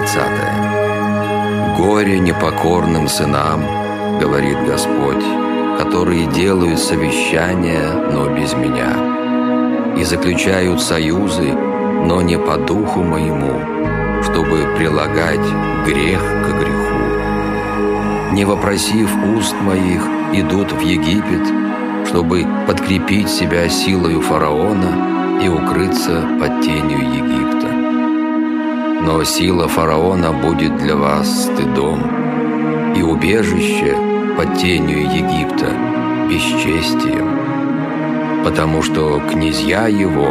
30. «Горе непокорным сынам, — говорит Господь, — которые делают совещания, но без Меня, и заключают союзы, но не по духу Моему, чтобы прилагать грех к греху. Не вопросив уст Моих, идут в Египет, чтобы подкрепить себя силою фараона и укрыться под тенью Египта. Но сила фараона будет для вас стыдом, и убежище под тенью Египта бесчестием, потому что князья его,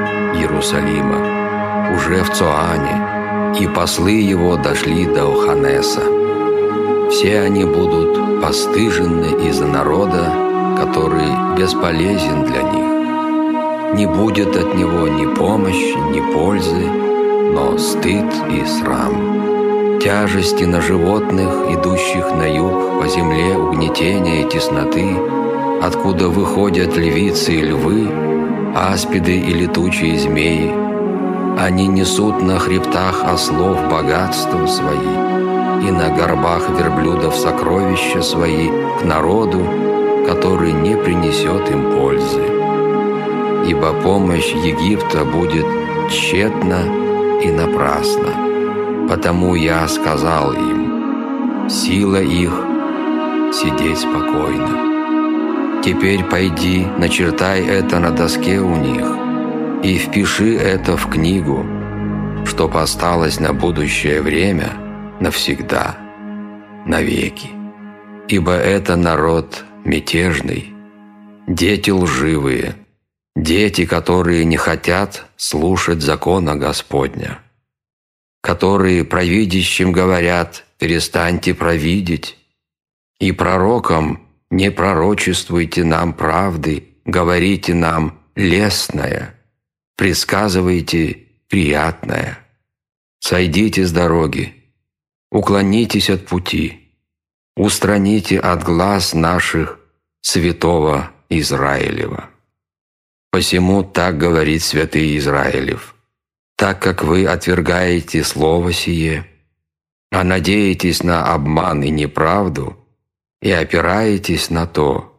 Иерусалима, уже в Цоане, и послы его дошли до Оханеса. Все они будут постыжены из-за народа, который бесполезен для них. Не будет от него ни помощи, ни пользы, но стыд и срам. Тяжести на животных, идущих на юг, по земле угнетения и тесноты, откуда выходят львицы и львы, аспиды и летучие змеи. Они несут на хребтах ослов богатства свои, и на горбах верблюдов сокровища свои к народу, который не принесет им пользы. Ибо помощь Египта будет тщетна и напрасна. Потому я сказал им: сила их сидеть спокойно. Теперь пойди, начертай это на доске у них, и впиши это в книгу, чтоб осталось на будущее время навсегда, навеки. Ибо это народ мятежный, дети лживые, дети, которые не хотят слушать закона Господня, которые провидящим говорят: перестаньте провидеть, и пророкам: не пророчествуйте нам правды, говорите нам лестное, предсказывайте приятное. Сойдите с дороги, уклонитесь от пути, устраните от глаз наших святого Израилева. Посему так говорит святый Израилев: так как вы отвергаете слово сие, а надеетесь на обман и неправду, и опираетесь на то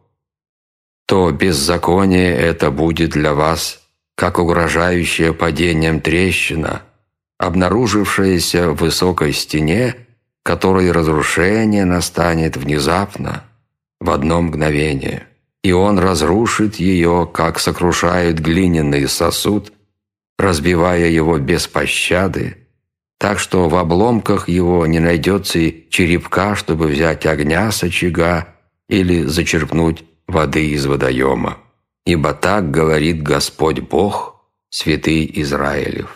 беззаконие это будет для вас, как угрожающая падением трещина, обнаружившаяся в высокой стене, которой разрушение настанет внезапно, в одно мгновение, и он разрушит ее, как сокрушает глиняный сосуд, разбивая его без пощады, так что в обломках его не найдется и черепка, чтобы взять огня с очага или зачерпнуть воды из водоема. Ибо так говорит Господь Бог, святый Израилев: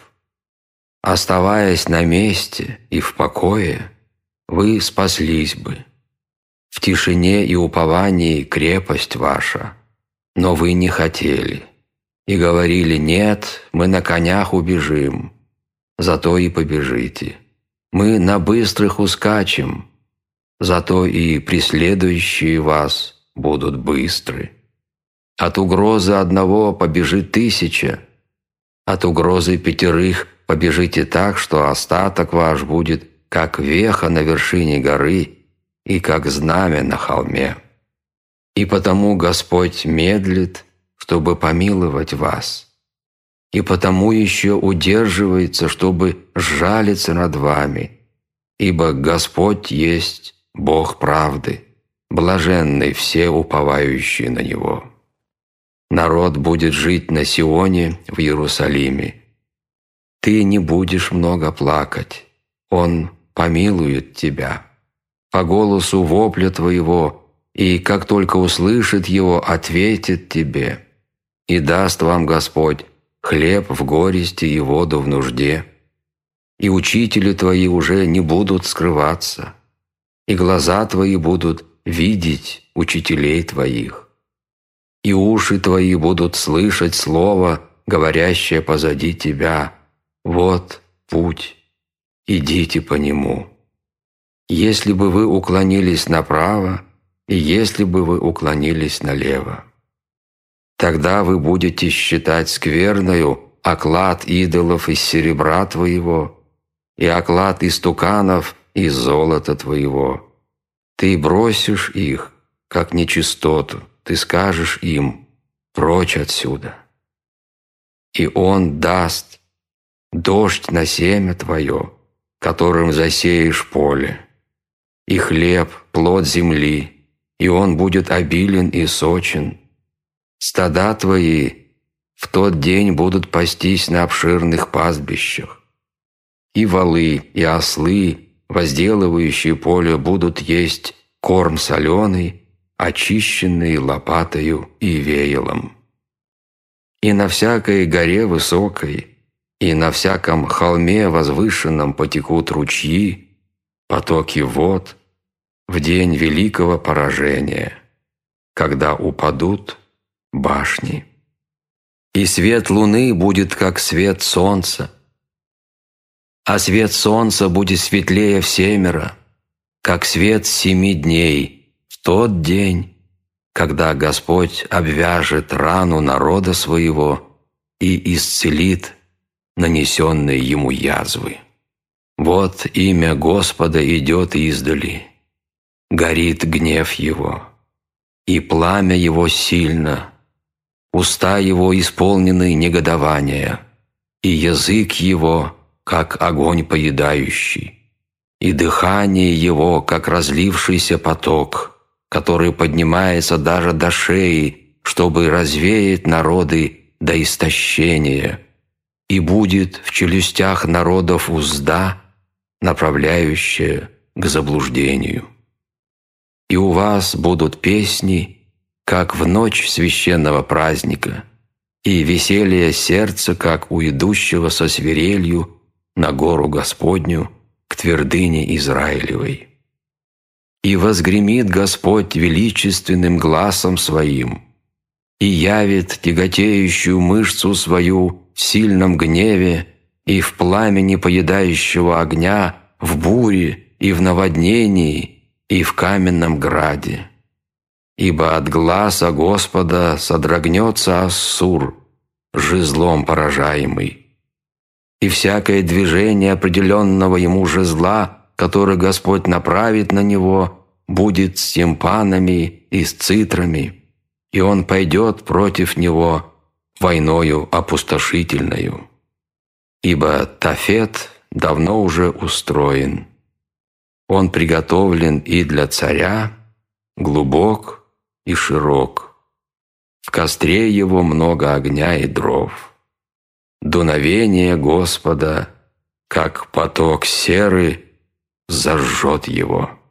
оставаясь на месте и в покое, вы спаслись бы. В тишине и уповании крепость ваша, но вы не хотели, и говорили: нет, мы на конях убежим, зато и побежите. Мы на быстрых ускачем, зато и преследующие вас будут быстры. От угрозы одного побежит 1000, от угрозы 5 побежите так, что остаток ваш будет как веха на вершине горы и как знамя на холме. И потому Господь медлит, чтобы помиловать вас, и потому еще удерживается, чтобы сжалиться над вами, ибо Господь есть Бог правды, блаженны все уповающие на Него. Народ будет жить на Сионе в Иерусалиме. Ты не будешь много плакать, Он помилует тебя. По голосу вопля твоего, и как только услышит его, ответит тебе. И даст вам Господь хлеб в горести и воду в нужде. И учители твои уже не будут скрываться, и глаза твои будут видеть учителей твоих. И уши твои будут слышать слово, говорящее позади тебя: вот путь, идите по нему. Если бы вы уклонились направо, и если бы вы уклонились налево, тогда вы будете считать скверною оклад идолов из серебра твоего и оклад истуканов из золота твоего. Ты бросишь их, как нечистоту, ты скажешь им: прочь отсюда. И Он даст дождь на семя твое, которым засеешь поле, и хлеб, плод земли, и он будет обилен и сочен. Стада твои в тот день будут пастись на обширных пастбищах, и волы, и ослы, возделывающие поле, будут есть корм соленый, очищенный лопатою и веялом. И на всякой горе высокой, и на всяком холме возвышенном потекут ручьи, потоки вод в день великого поражения, когда упадут башни. И свет луны будет, как свет солнца, а свет солнца будет светлее всемеро, как свет 7 дней в тот день, когда Господь обвяжет рану народа своего и исцелит нанесенные ему язвы. Вот имя Господа идет издали, горит гнев его, и пламя его сильно, уста его исполнены негодования, и язык его, как огонь поедающий, и дыхание его, как разлившийся поток, который поднимается даже до шеи, чтобы развеять народы до истощения, и будет в челюстях народов узда, направляющая к заблуждению. И у вас будут песни, как в ночь священного праздника, и веселье сердца, как у идущего со свирелью на гору Господню к твердыне Израилевой. И возгремит Господь величественным гласом Своим, и явит тяготеющую мышцу свою в сильном гневе и в пламени поедающего огня, в буре и в наводнении и в каменном граде. Ибо от гласа Господа содрогнется Ассур, жезлом поражаемый. И всякое движение определенного ему жезла, который Господь направит на него, будет с тимпанами и с цитрами, и он пойдет против него войною опустошительною. Ибо Тофет давно уже устроен. Он приготовлен и для царя, глубок и широк. В костре его много огня и дров. Дуновение Господа, как поток серы, зажжет его.